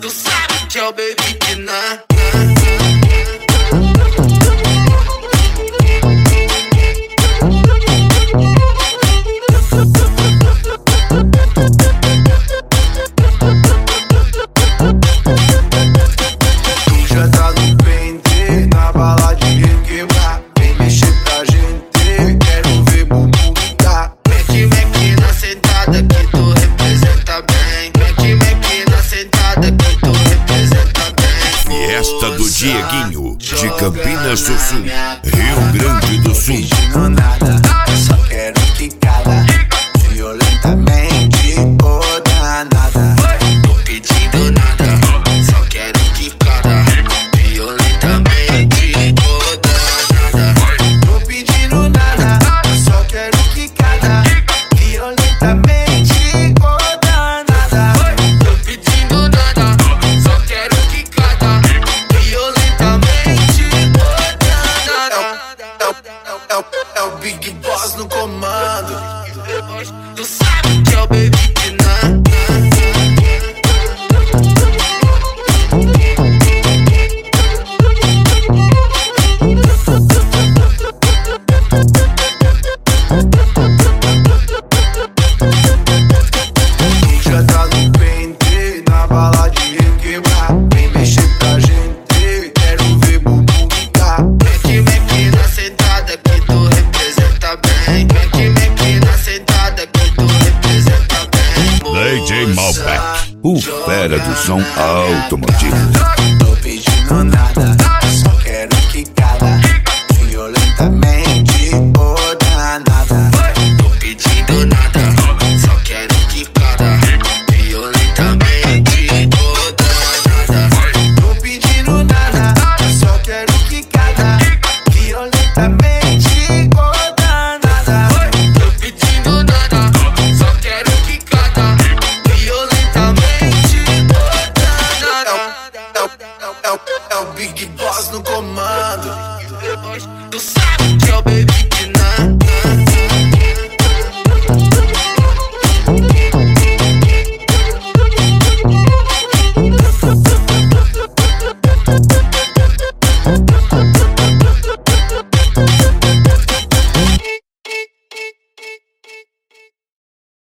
Tu sabe que é o baby que na. Tu já tá no pente, na baladinha quebrar. Vem mexer pra gente, quero ver bumbum quicar. Mac na sentada que tu representa bem. Mac na sentada que tu representa bem. Fiesta do Dieguinho, de Campinas do Sul, Rio Grande do Sul. Pedindo nada, só quero quicada. Violentamente, oh danada. Tô pedindo nada, só quero quicada. Violentamente, toda nada. Tô pedindo nada, só quero quicada. Violentamente, oh danada. Tô pedindo nada, só quero quicada. Violentamente, toda nada. É o Big Boss no comando. Tu sabe que é o baby que na. Já tá no pente, na baladinha quebrar. Vem mexer pra gente, quero ver bumbum quicar. Mac na sentada que tu representa bem. Mac na sentada que tu representa bem. DJ Malbec, o fera do som automotivo. Tô pedindo nada, só quero quicada. Violentamente, oh danada. Tô pedindo nada, só quero quicada. Violentamente, toda nada. Tô pedindo nada, só quero quicada. Violentamente, oh danada. Tô pedindo nada, só quero quicada. Violentamente, toda nada. É o Big Boss no comando. Tu sabe que é o baby